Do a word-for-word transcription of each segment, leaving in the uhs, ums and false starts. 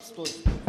Стой.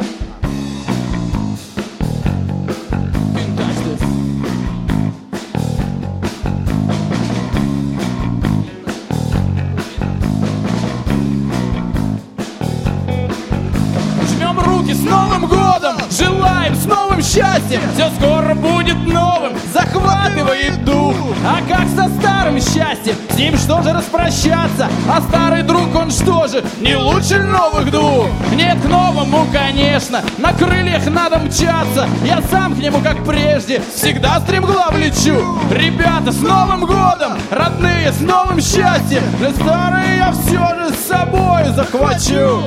Жмем руки с Новым годом, желаем с новым счастьем. Все скоро будет новым, захватывает дух. А как со старым счастьем? С ним что же распрощаться? А старый друг он что же, не лучше новых двух? Нет, к новому, конечно, на крыльях надо мчаться. Я сам к нему, как прежде, всегда стремглав лечу. Ребята, с Новым годом, родные, с новым счастьем. Но старые я все же с собой захвачу.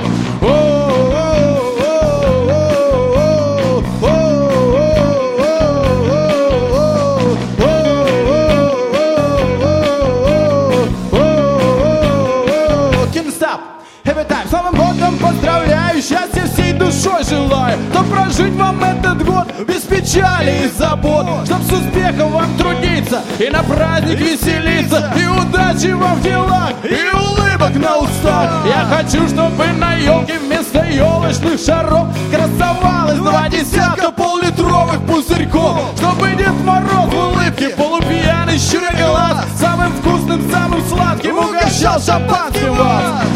С Новым годом поздравляю, счастья всей душой желаю, чтоб прожить вам этот год без печали и забот, чтоб с успехом вам трудиться и на праздник веселиться, и удачи вам в делах, и улыбок на устах. Я хочу, чтобы на елке вместо елочных шаров красовалось два десятка поллитровых пузырьков, чтобы Дед Мороз в улыбке полупьяный щуря глаз самым вкусным, самым сладким угощал шампанским вас.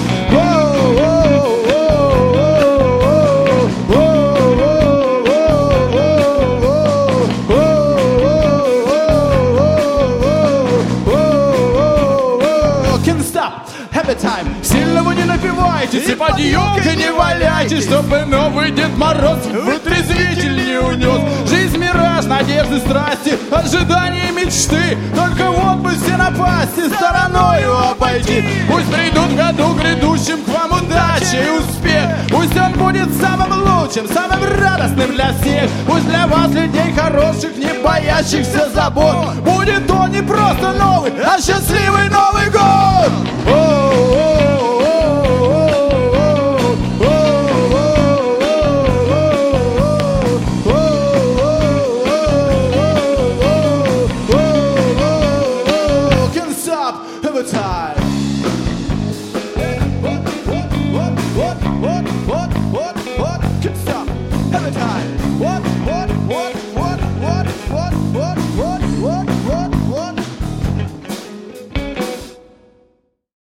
Сильно вы не напивайтесь и под елкой не валяйтесь, чтобы новый Дед Мороз вытрезвитель не унес. Жизнь мираж, надежды, страсти, ожидания, мечты. Только вот бы все напасти стороною обойти. Пусть придут в году грядущим к вам удача и успех. Пусть он будет самым лучшим, самым радостным для всех. Пусть для вас, людей хороших, не боящихся забот, будет он не просто новый, а счастливый Новый год. What, what, what, what, what, what, what, what,